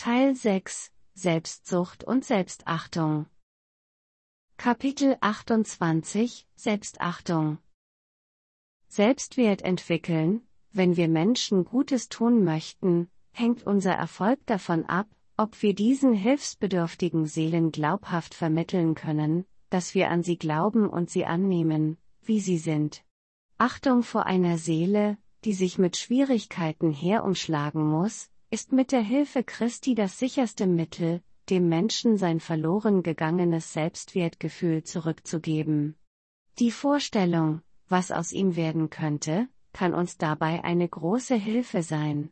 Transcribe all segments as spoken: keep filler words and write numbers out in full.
Teil sechs – Selbstsucht und Selbstachtung. Kapitel achtundzwanzig – Selbstachtung. Selbstwert entwickeln. Wenn wir Menschen Gutes tun möchten, hängt unser Erfolg davon ab, ob wir diesen hilfsbedürftigen Seelen glaubhaft vermitteln können, dass wir an sie glauben und sie annehmen, wie sie sind. Achtung vor einer Seele, die sich mit Schwierigkeiten herumschlagen muss, ist mit der Hilfe Christi das sicherste Mittel, dem Menschen sein verloren gegangenes Selbstwertgefühl zurückzugeben. Die Vorstellung, was aus ihm werden könnte, kann uns dabei eine große Hilfe sein.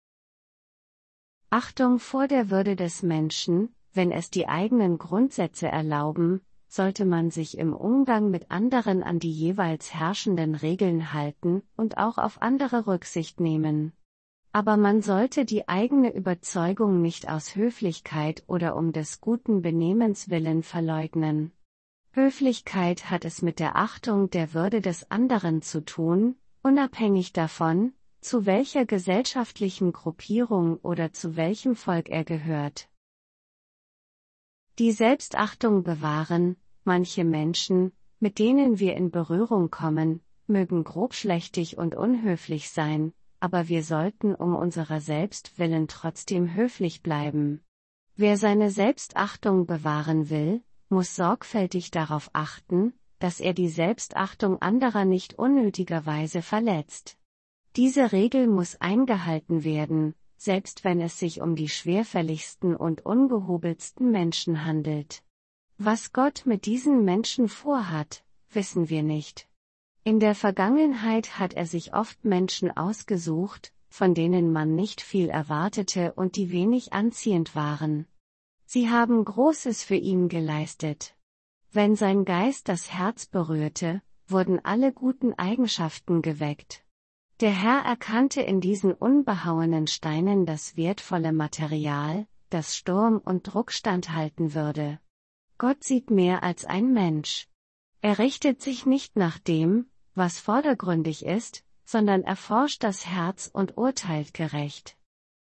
Achtung vor der Würde des Menschen. Wenn es die eigenen Grundsätze erlauben, sollte man sich im Umgang mit anderen an die jeweils herrschenden Regeln halten und auch auf andere Rücksicht nehmen. Aber man sollte die eigene Überzeugung nicht aus Höflichkeit oder um des guten Benehmens willen verleugnen. Höflichkeit hat es mit der Achtung der Würde des anderen zu tun, unabhängig davon, zu welcher gesellschaftlichen Gruppierung oder zu welchem Volk er gehört. Die Selbstachtung bewahren. Manche Menschen, mit denen wir in Berührung kommen, mögen grobschlächtig und unhöflich sein, aber wir sollten um unserer selbst willen trotzdem höflich bleiben. Wer seine Selbstachtung bewahren will, muss sorgfältig darauf achten, dass er die Selbstachtung anderer nicht unnötigerweise verletzt. Diese Regel muss eingehalten werden, selbst wenn es sich um die schwerfälligsten und ungehobeltsten Menschen handelt. Was Gott mit diesen Menschen vorhat, wissen wir nicht. In der Vergangenheit hat er sich oft Menschen ausgesucht, von denen man nicht viel erwartete und die wenig anziehend waren. Sie haben Großes für ihn geleistet. Wenn sein Geist das Herz berührte, wurden alle guten Eigenschaften geweckt. Der Herr erkannte in diesen unbehauenen Steinen das wertvolle Material, das Sturm und Druck standhalten würde. Gott sieht mehr als ein Mensch. Er richtet sich nicht nach dem, was vordergründig ist, sondern erforscht das Herz und urteilt gerecht.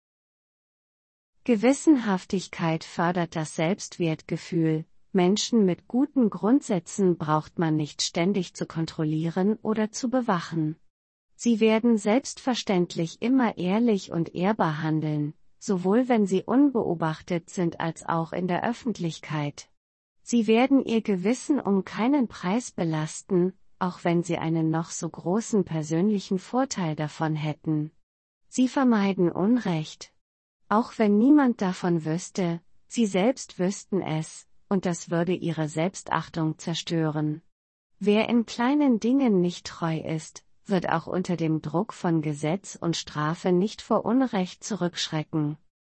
Gewissenhaftigkeit fördert das Selbstwertgefühl. Menschen mit guten Grundsätzen braucht man nicht ständig zu kontrollieren oder zu bewachen. Sie werden selbstverständlich immer ehrlich und ehrbar handeln, sowohl wenn sie unbeobachtet sind als auch in der Öffentlichkeit. Sie werden ihr Gewissen um keinen Preis belasten, auch wenn sie einen noch so großen persönlichen Vorteil davon hätten. Sie vermeiden Unrecht. Auch wenn niemand davon wüsste, sie selbst wüssten es, und das würde ihre Selbstachtung zerstören. Wer in kleinen Dingen nicht treu ist, wird auch unter dem Druck von Gesetz und Strafe nicht vor Unrecht zurückschrecken.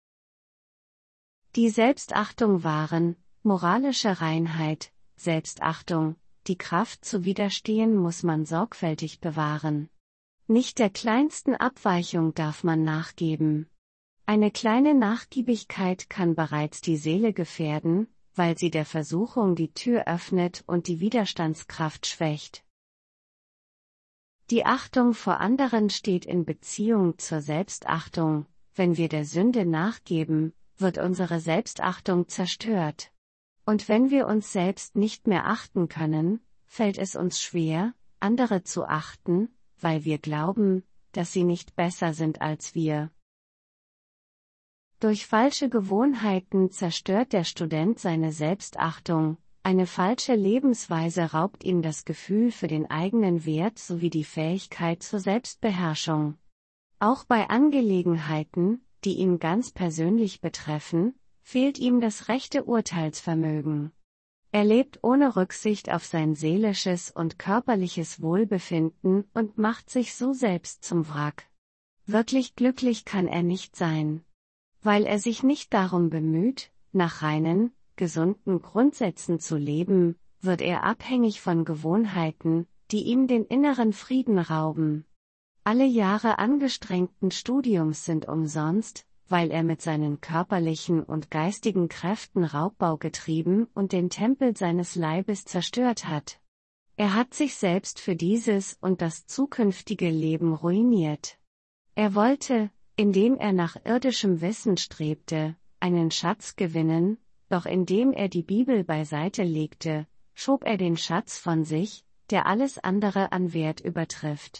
Die Selbstachtung wahren. Moralische Reinheit, Selbstachtung. Die Kraft zu widerstehen muss man sorgfältig bewahren. Nicht der kleinsten Abweichung darf man nachgeben. Eine kleine Nachgiebigkeit kann bereits die Seele gefährden, weil sie der Versuchung die Tür öffnet und die Widerstandskraft schwächt. Die Achtung vor anderen steht in Beziehung zur Selbstachtung. Wenn wir der Sünde nachgeben, wird unsere Selbstachtung zerstört. Und wenn wir uns selbst nicht mehr achten können, fällt es uns schwer, andere zu achten, weil wir glauben, dass sie nicht besser sind als wir. Durch falsche Gewohnheiten zerstört der Student seine Selbstachtung. Eine falsche Lebensweise raubt ihm das Gefühl für den eigenen Wert sowie die Fähigkeit zur Selbstbeherrschung. Auch bei Angelegenheiten, die ihn ganz persönlich betreffen, fehlt ihm das rechte Urteilsvermögen. Er lebt ohne Rücksicht auf sein seelisches und körperliches Wohlbefinden und macht sich so selbst zum Wrack. Wirklich glücklich kann er nicht sein. Weil er sich nicht darum bemüht, nach reinen, gesunden Grundsätzen zu leben, wird er abhängig von Gewohnheiten, die ihm den inneren Frieden rauben. Alle Jahre angestrengten Studiums sind umsonst, weil er mit seinen körperlichen und geistigen Kräften Raubbau getrieben und den Tempel seines Leibes zerstört hat. Er hat sich selbst für dieses und das zukünftige Leben ruiniert. Er wollte, indem er nach irdischem Wissen strebte, einen Schatz gewinnen, doch indem er die Bibel beiseite legte, schob er den Schatz von sich, der alles andere an Wert übertrifft.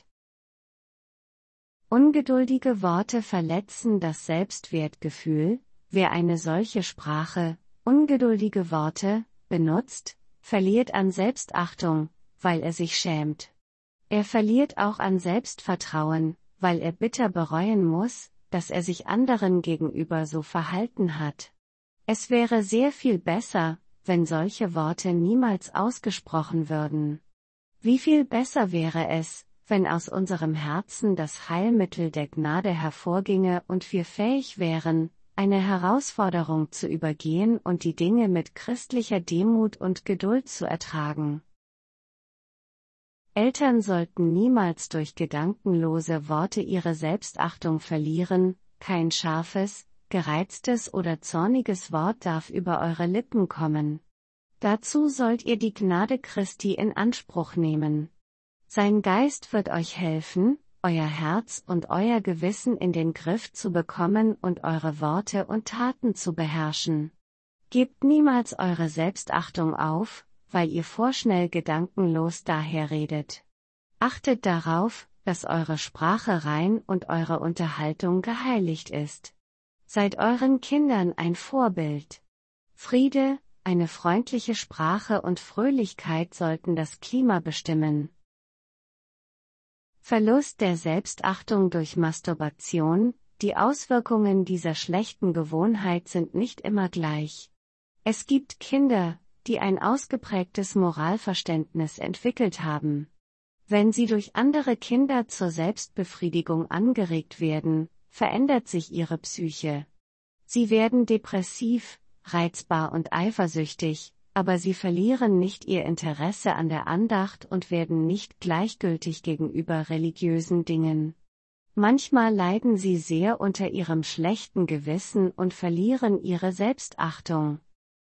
Ungeduldige Worte verletzen das Selbstwertgefühl. Wer eine solche Sprache, ungeduldige Worte, benutzt, verliert an Selbstachtung, weil er sich schämt. Er verliert auch an Selbstvertrauen, weil er bitter bereuen muss, dass er sich anderen gegenüber so verhalten hat. Es wäre sehr viel besser, wenn solche Worte niemals ausgesprochen würden. Wie viel besser wäre es, wenn aus unserem Herzen das Heilmittel der Gnade hervorginge und wir fähig wären, eine Herausforderung zu übergehen und die Dinge mit christlicher Demut und Geduld zu ertragen. Eltern sollten niemals durch gedankenlose Worte ihre Selbstachtung verlieren, kein scharfes, gereiztes oder zorniges Wort darf über eure Lippen kommen. Dazu sollt ihr die Gnade Christi in Anspruch nehmen. Sein Geist wird euch helfen, euer Herz und euer Gewissen in den Griff zu bekommen und eure Worte und Taten zu beherrschen. Gebt niemals eure Selbstachtung auf, weil ihr vorschnell gedankenlos daherredet. Achtet darauf, dass eure Sprache rein und eure Unterhaltung geheiligt ist. Seid euren Kindern ein Vorbild. Friede, eine freundliche Sprache und Fröhlichkeit sollten das Klima bestimmen. Verlust der Selbstachtung durch Masturbation. Die Auswirkungen dieser schlechten Gewohnheit sind nicht immer gleich. Es gibt Kinder, die ein ausgeprägtes Moralverständnis entwickelt haben. Wenn sie durch andere Kinder zur Selbstbefriedigung angeregt werden, verändert sich ihre Psyche. Sie werden depressiv, reizbar und eifersüchtig, aber sie verlieren nicht ihr Interesse an der Andacht und werden nicht gleichgültig gegenüber religiösen Dingen. Manchmal leiden sie sehr unter ihrem schlechten Gewissen und verlieren ihre Selbstachtung.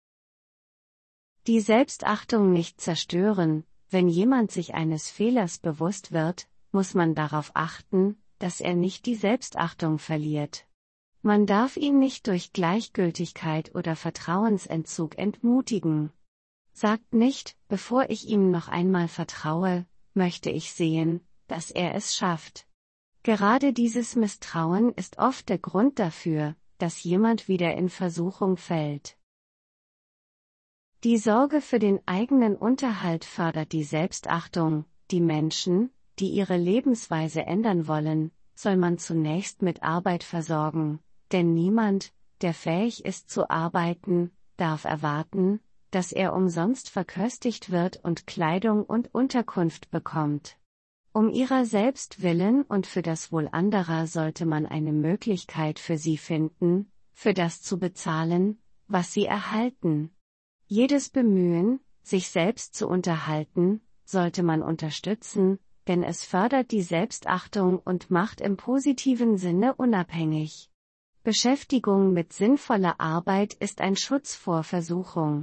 Die Selbstachtung nicht zerstören. Wenn jemand sich eines Fehlers bewusst wird, muss man darauf achten, dass er nicht die Selbstachtung verliert. Man darf ihn nicht durch Gleichgültigkeit oder Vertrauensentzug entmutigen. Sagt nicht, bevor ich ihm noch einmal vertraue, möchte ich sehen, dass er es schafft. Gerade dieses Misstrauen ist oft der Grund dafür, dass jemand wieder in Versuchung fällt. Die Sorge für den eigenen Unterhalt fördert die Selbstachtung. Die Menschen, die ihre Lebensweise ändern wollen, soll man zunächst mit Arbeit versorgen, denn niemand, der fähig ist zu arbeiten, darf erwarten, dass er umsonst verköstigt wird und Kleidung und Unterkunft bekommt. Um ihrer selbst willen und für das Wohl anderer sollte man eine Möglichkeit für sie finden, für das zu bezahlen, was sie erhalten. Jedes Bemühen, sich selbst zu unterhalten, sollte man unterstützen, denn es fördert die Selbstachtung und macht im positiven Sinne unabhängig. Beschäftigung mit sinnvoller Arbeit ist ein Schutz vor Versuchung.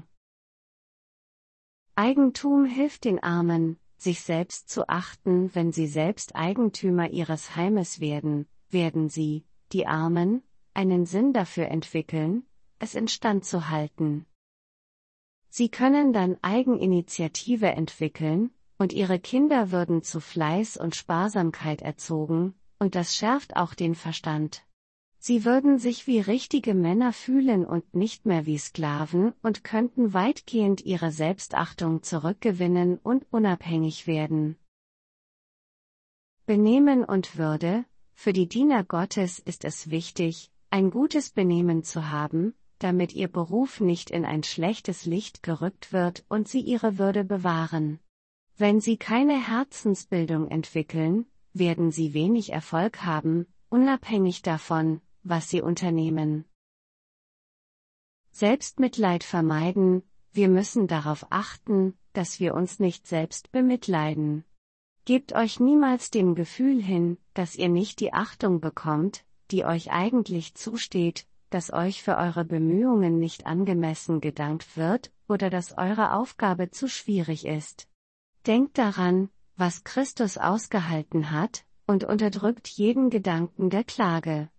Eigentum hilft den Armen, sich selbst zu achten. Wenn sie selbst Eigentümer ihres Heimes werden, werden sie, die Armen, einen Sinn dafür entwickeln, es instand zu halten. Sie können dann Eigeninitiative entwickeln, und ihre Kinder würden zu Fleiß und Sparsamkeit erzogen, und das schärft auch den Verstand. Sie würden sich wie richtige Männer fühlen und nicht mehr wie Sklaven und könnten weitgehend ihre Selbstachtung zurückgewinnen und unabhängig werden. Benehmen und Würde. Für die Diener Gottes ist es wichtig, ein gutes Benehmen zu haben, damit ihr Beruf nicht in ein schlechtes Licht gerückt wird und sie ihre Würde bewahren. Wenn sie keine Herzensbildung entwickeln, werden sie wenig Erfolg haben, unabhängig davon, was sie unternehmen. Selbstmitleid vermeiden. Wir müssen darauf achten, dass wir uns nicht selbst bemitleiden. Gebt euch niemals dem Gefühl hin, dass ihr nicht die Achtung bekommt, die euch eigentlich zusteht, dass euch für eure Bemühungen nicht angemessen gedankt wird, oder dass eure Aufgabe zu schwierig ist. Denkt daran, was Christus ausgehalten hat, und unterdrückt jeden Gedanken der Klage.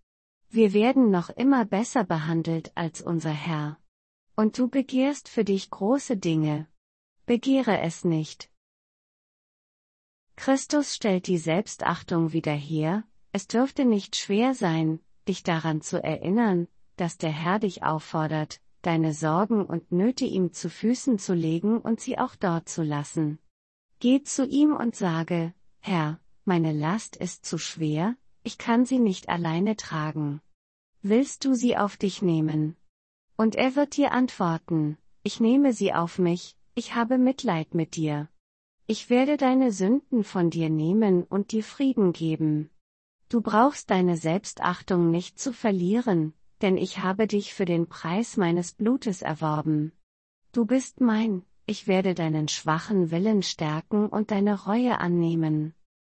Wir werden noch immer besser behandelt als unser Herr. Und du begehrst für dich große Dinge. Begehre es nicht. Christus stellt die Selbstachtung wieder her. Es dürfte nicht schwer sein, dich daran zu erinnern, dass der Herr dich auffordert, deine Sorgen und Nöte ihm zu Füßen zu legen und sie auch dort zu lassen. Geh zu ihm und sage, Herr, meine Last ist zu schwer, ich kann sie nicht alleine tragen. Willst du sie auf dich nehmen? Und er wird dir antworten, ich nehme sie auf mich, ich habe Mitleid mit dir. Ich werde deine Sünden von dir nehmen und dir Frieden geben. Du brauchst deine Selbstachtung nicht zu verlieren, denn ich habe dich für den Preis meines Blutes erworben. Du bist mein, ich werde deinen schwachen Willen stärken und deine Reue annehmen.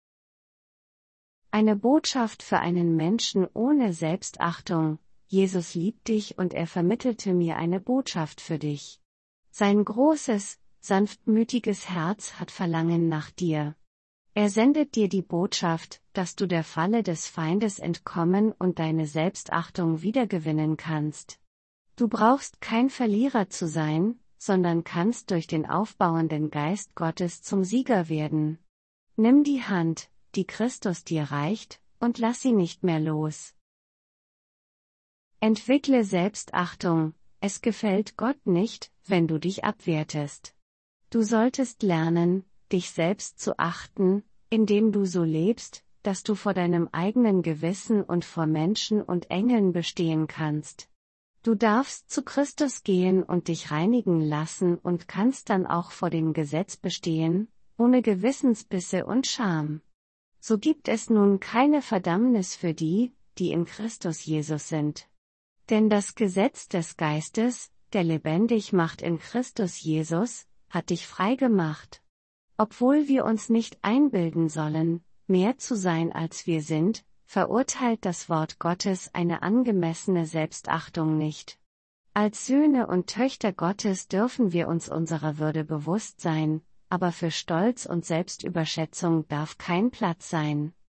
Eine Botschaft für einen Menschen ohne Selbstachtung: Jesus liebt dich und er vermittelte mir eine Botschaft für dich. Sein großes, sanftmütiges Herz hat Verlangen nach dir. Er sendet dir die Botschaft, dass du der Falle des Feindes entkommen und deine Selbstachtung wiedergewinnen kannst. Du brauchst kein Verlierer zu sein, sondern kannst durch den aufbauenden Geist Gottes zum Sieger werden. Nimm die Hand, die Christus dir reicht, und lass sie nicht mehr los. Entwickle Selbstachtung. Es gefällt Gott nicht, wenn du dich abwertest. Du solltest lernen, dich selbst zu achten, indem du so lebst, dass du vor deinem eigenen Gewissen und vor Menschen und Engeln bestehen kannst. Du darfst zu Christus gehen und dich reinigen lassen und kannst dann auch vor dem Gesetz bestehen, ohne Gewissensbisse und Scham. So gibt es nun keine Verdammnis für die, die in Christus Jesus sind. Denn das Gesetz des Geistes, der lebendig macht in Christus Jesus, hat dich frei gemacht. Obwohl wir uns nicht einbilden sollen, mehr zu sein als wir sind, verurteilt das Wort Gottes eine angemessene Selbstachtung nicht. Als Söhne und Töchter Gottes dürfen wir uns unserer Würde bewusst sein, aber für Stolz und Selbstüberschätzung darf kein Platz sein.